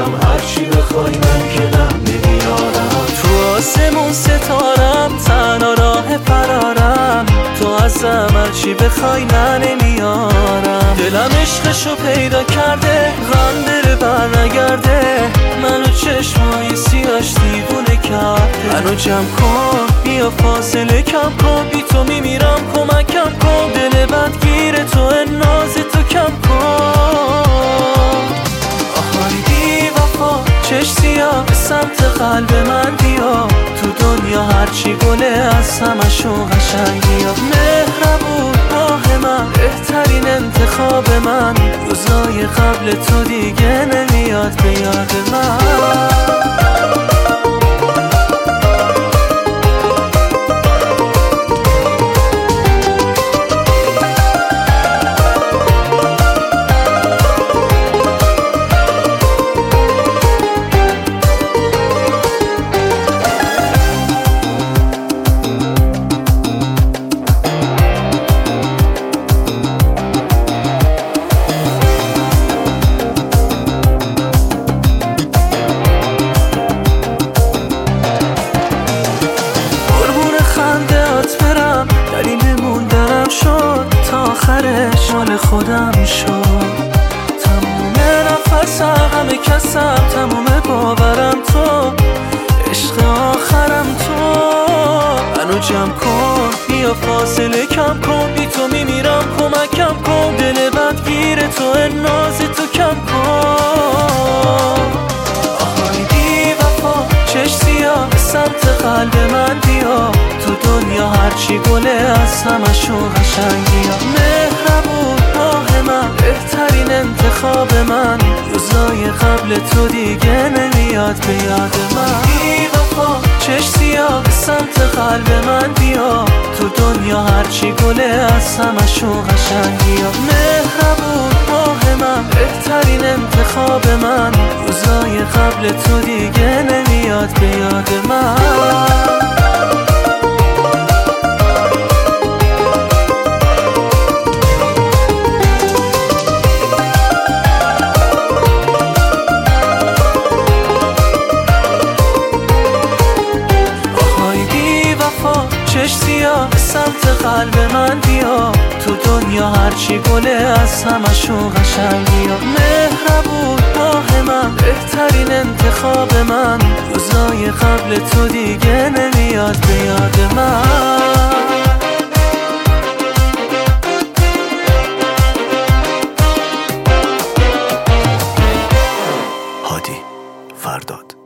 میارم، هرچی بخوای من کنم نمیارم. تو آسمون ستارم، تنها راه فرارم، تو ازم هرچی بخوای نه نمیارم. دلم عشقشو پیدا کرده، غم دل بر نگرده، منو چشمای سیاش دیوونه کرده. منو جمع کن بیا فاصله کم کن، بی تو میمیرم کمکم کن، دل بدگیر تو ناز تو کم کن. آهای بی وفا چش سیاه به سمت قلب من بیا، تو دنیا هرچی گله از همشون قشنگی ها. مهربون راه من بهترین انتخاب من، روزای قبل تو دیگه نمیاد به یاد من. تا آخرش مال خودم شد، تموم نفسم همه کسم، تموم باورم تو، عشق آخرم تو. منو جمع کن بیا فاصله کم کن، بی تو میمیرم کمکم کن، دل بدگیر تو ناز تو کم کن. آهای بی وفا چش سیاه به سمت قلب من بیا، تو دنیا هرچی گله از همشون قشنگی ها. مهربون راه من بهترین انتخاب من، روزای قبل تو دیگه نمیاد به یاد من. بی وفا چش سیاه به سمت قلب من بیا، تو دنیا هرچی گله از همشون قشنگی ها. مهربون راه من بهترین انتخاب من، روزای قبل تو دیگه نمیاد به یاد من. چش سیاه به سمت قلب من بیا، تو دنیا هرچی گله از همشون قشنگی ها. مهربون راه من بهترین انتخاب من، روزای قبل تو دیگه نمیاد به یاد من. هادی فرداد.